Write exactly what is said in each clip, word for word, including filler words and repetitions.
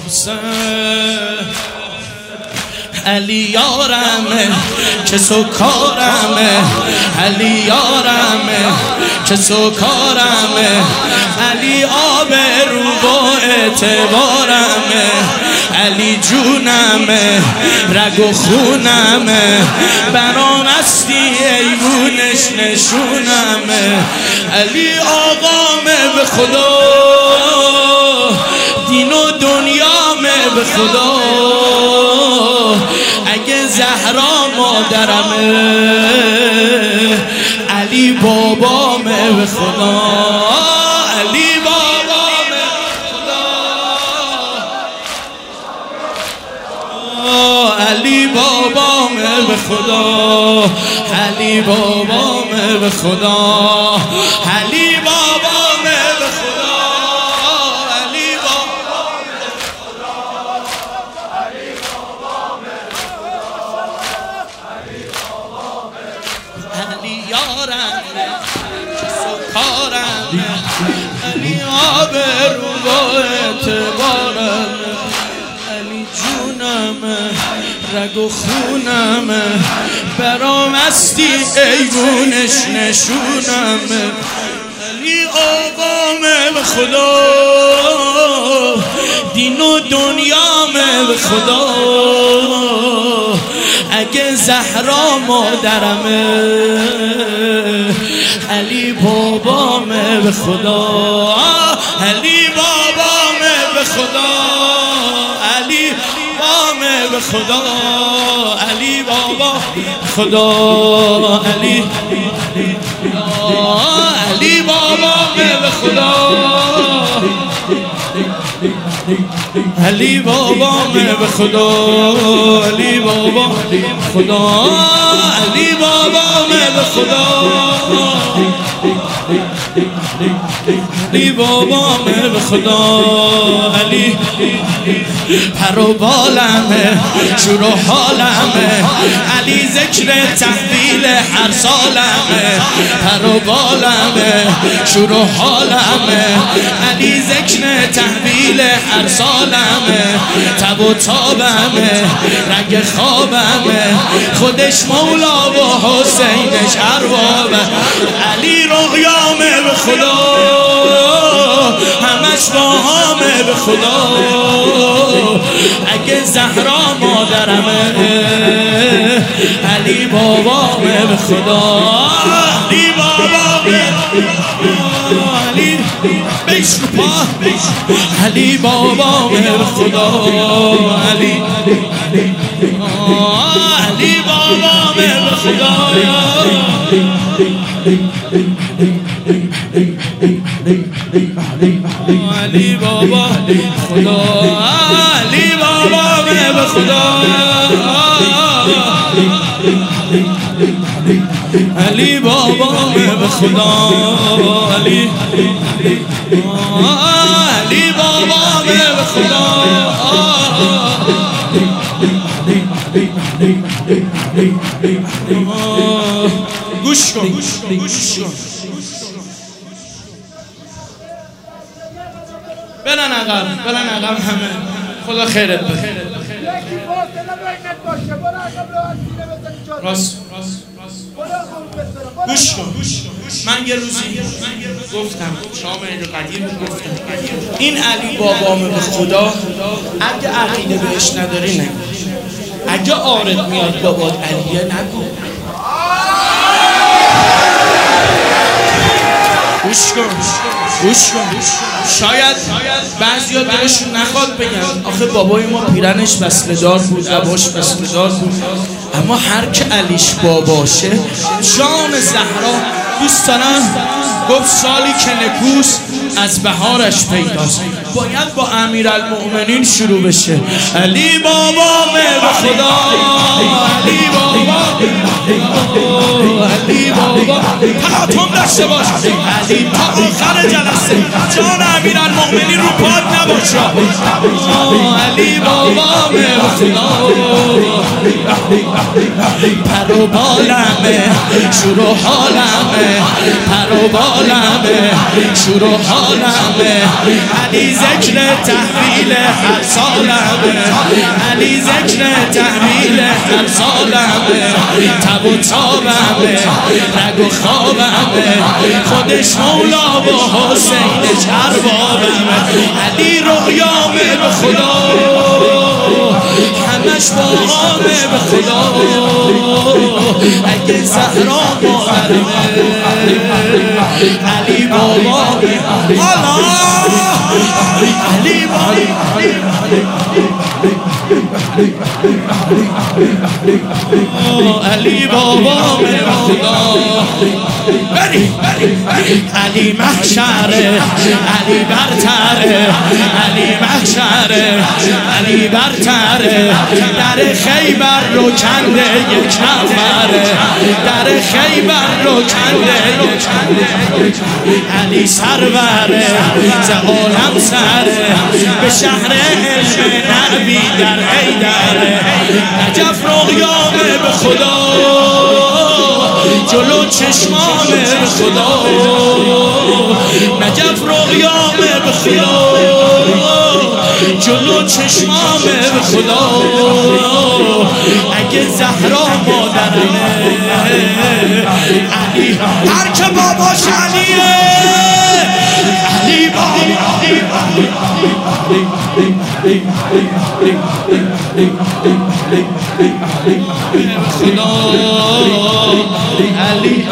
علی یارمه که سکارمه، علی یارمه که سکارمه، علی آب رو با اعتبارمه، علی جونمه رگ و خونمه، برام استی ایوونش نشونمه، علی آقامه به خدا، دین و دنیامه به خدا، اگه زهرا مادرمه علی بابامه به خدا، علی بابامه خدا، علی بابامه به خدا، علی بابامه به خدا، علی بابامه به خدا، علی بابامه به خدا، علی بابامه به خدا، علی بابامه، علی یارمه که سکارمه، علی آب رو با اعتبارمه، علی جونمه رگ و خونمه، برام استی ایوونش نشونمه، علی آقامه به خدا، دین و دنیامه به خدا، اگه زهرا مادرمه علی بابامه به خدا، علی بابامه به خدا، علی بابامه به خدا، علی بابا خدا، علی علی بابامه به خدا، علی بابامه به خدا، علی بابا خدا، علی بابامه به خدا، علی بابامه به خدا، علی پر و بالمه شور و حالمه، علی ذکر تحویل هر سالمه، پر و بالمه شور و حالمه، علی ذکر تحویل هر سالمه، تب و تابمه رنگ خوابمه، خودش مولا و حسینش اربابه، علی رویامه به خدا، همش باهامه به خدا، اگه زهرا مادرمه علی بابامه به خدا، علی بابامه، علی بیش رو پا، علی بابامه به خدا، علی علی بابامه به خدا، علی بابا خدا، علی بابامه به خدا، علی بابامه به خدا، علی علی بابامه به خدا، گوش کن گوش کن بلن عقب بلن عقب همه، خدا خیرت بده. راست گوش کن، من یه روزی گفتم شام عید قدیر گفتم این علی بابامه به خدا، اگه عقیده بهش نداری نگو، اگه عارض میاد بابات علیه نگو، گوش کن گوش کن. شاید بعضیا دلشون نخواد بگن آخه بابای ما پیرنش وصله‌دار بود، عباش وصله‌دار بود، اما هر که علیش باباشه جان زهرا دوست دارم. گفت سالی که نکوست از بهارش پیداست، باید با امیرالمؤمنین شروع بشه. علی بابامه به خدا، علی بابا، علی بابا تلاطم داشته باش، علی تا آخر جلسه جان امیرالمؤمنین رو پاد نباش. بچه علی بابا به خدا پر و بالمه شور و حالمه پر و بالمه شور و حالمه علی ذکر تحویل هر سالمه علی ذکر تحویل هر سالمه تب و تابمه رگ و خوابمه خودش مولا و حسین چربابمه علی رویامه به خدا همش با آمه به خدا اگه زهرا مادرمه علی بابا علی بابا علی بابا به خدا علی محشره علی برتره علی محشره علی برتره در خیبر رو کنده یک نفره در خیبر رو کنده یک نفره علی سروره ز عالم سره به شهر علم نبی در حیدره نجف رقیامه به خدا جلو چشمامه به خدا نجف رقیامه به خدا جلو چشمامه به خدا اگه زهرا مادرمه علی هر که باباش علیه علی بابا خدا علی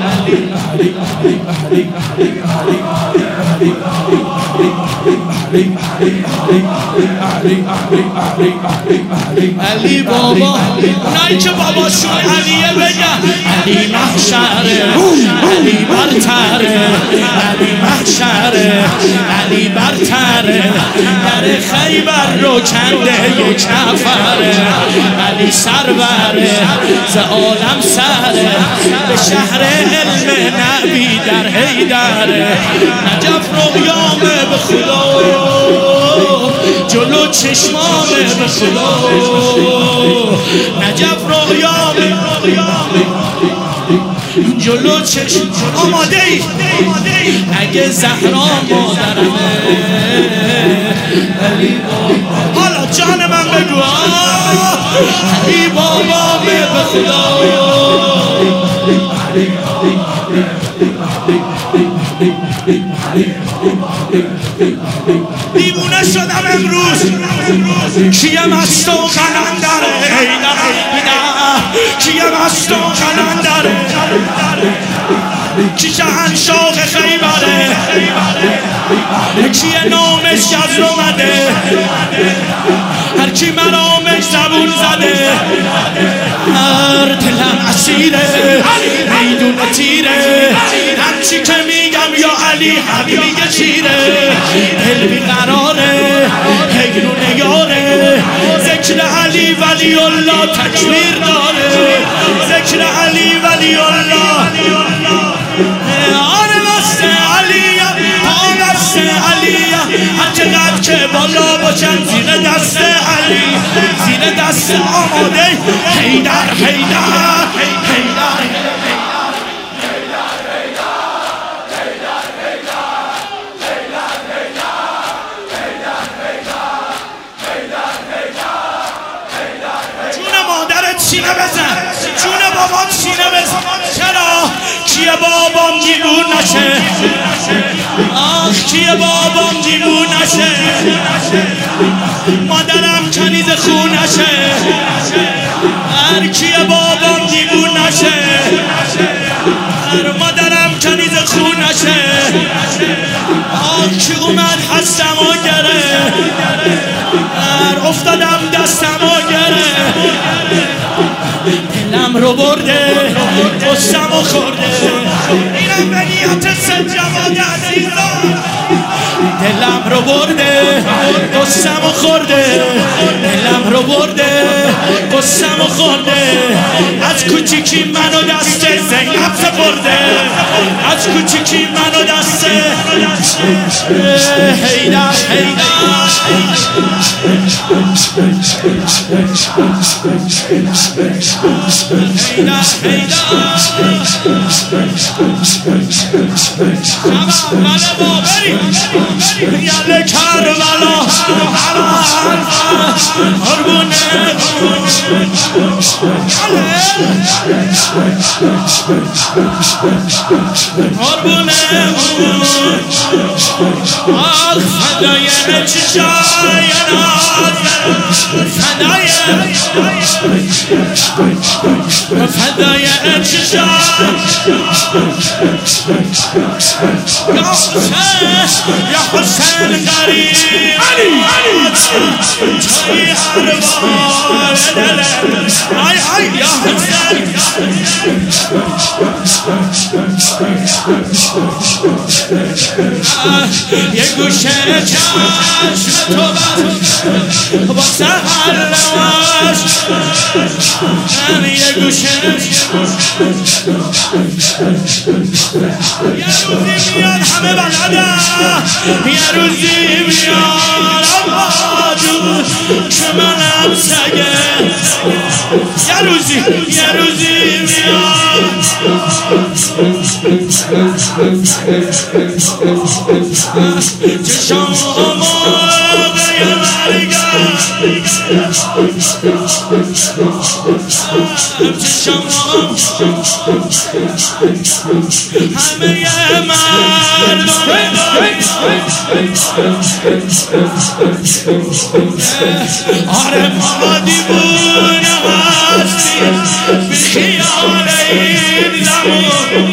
علی بابا اونایی که باباشون علیه بگن علی محشره علی برتره علی محشره علی برتره در خیبر رو کنده یک نفره علی سروره ز عالم سره به شهر علم نبی در حیدره نجف رقیامه به خدا جلو چشمامه به خدا نجف رقیامه جلو چشم آماده ای اگه زهرا مادرمه حالا جان من بگو علی بابا به خدا دیوونه شدم امروز کیه مست و قلندره کیه مست و قلندره کی شهنشاه خیبره کیه نامش جزر اومده هر کی مرامش زبون زده هر دلم اسیره میدون تیره هرچی که میگم یا علی حق میگه چیره دل بیقراره هگرو نگاره ذکر علی ولی الله تکبیر داره ذکر علی ولی الله آره مست علی آره مست علی هر چقدر که بالا باشم زیر دست علی زیر دست آماده حیدر حیدر حیدر سینه بزن جون بابام سینه بزن چرا کیه بابام دیوون نشه آخ کیه بابام دیوون نشه مادرم کنیز خون نشه هر کیه بابام دیوون نشه هر مادرم کنیز خون نشه آخ کی اومد هستم و گره هر افتادم دستم و گره دلم رو برده قصم و خورده اینم به نیت سه جواد عزیزان دلم رو برده قصم و خورده دلم رو برده قصم و خورده از کوچیکی منو دست زینب سپرده از کوچیکی منو دست حیدر حیدر یاله کربلا قربونه قربونه آخ فدای چشای ناز فدای فدای چشای یا حسین یا حسین قریب توی هر بار دلم آی آی یا حسین یه گوشه چشم تو بر با سهر رواش یه گوشه یه روزی میاد همه بلده یه روزی میاد آبادون که منم سگه یه روزی یه روزی میاد چشم موقع مرگم چشم همه مردم آره ما دیوونه هستیم بی خیال این زمان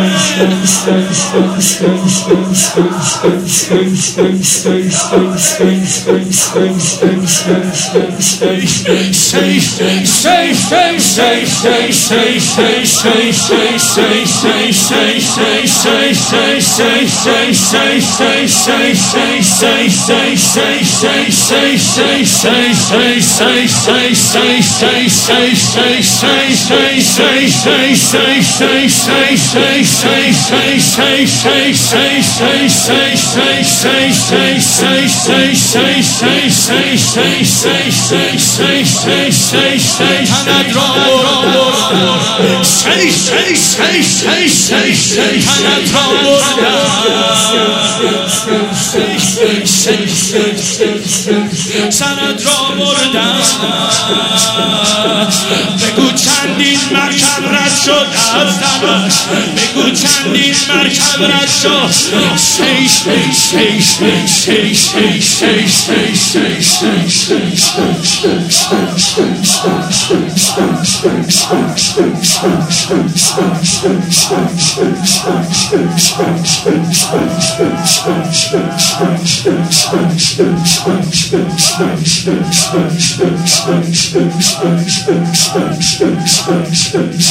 تنت را بردم شی شی شی شی شی شی تنت را بردم سنت را بردم بگو چندین مرکب رد شد از دمش بگو چندین مرکب رد شد شی شی شی شی شی شی شی شی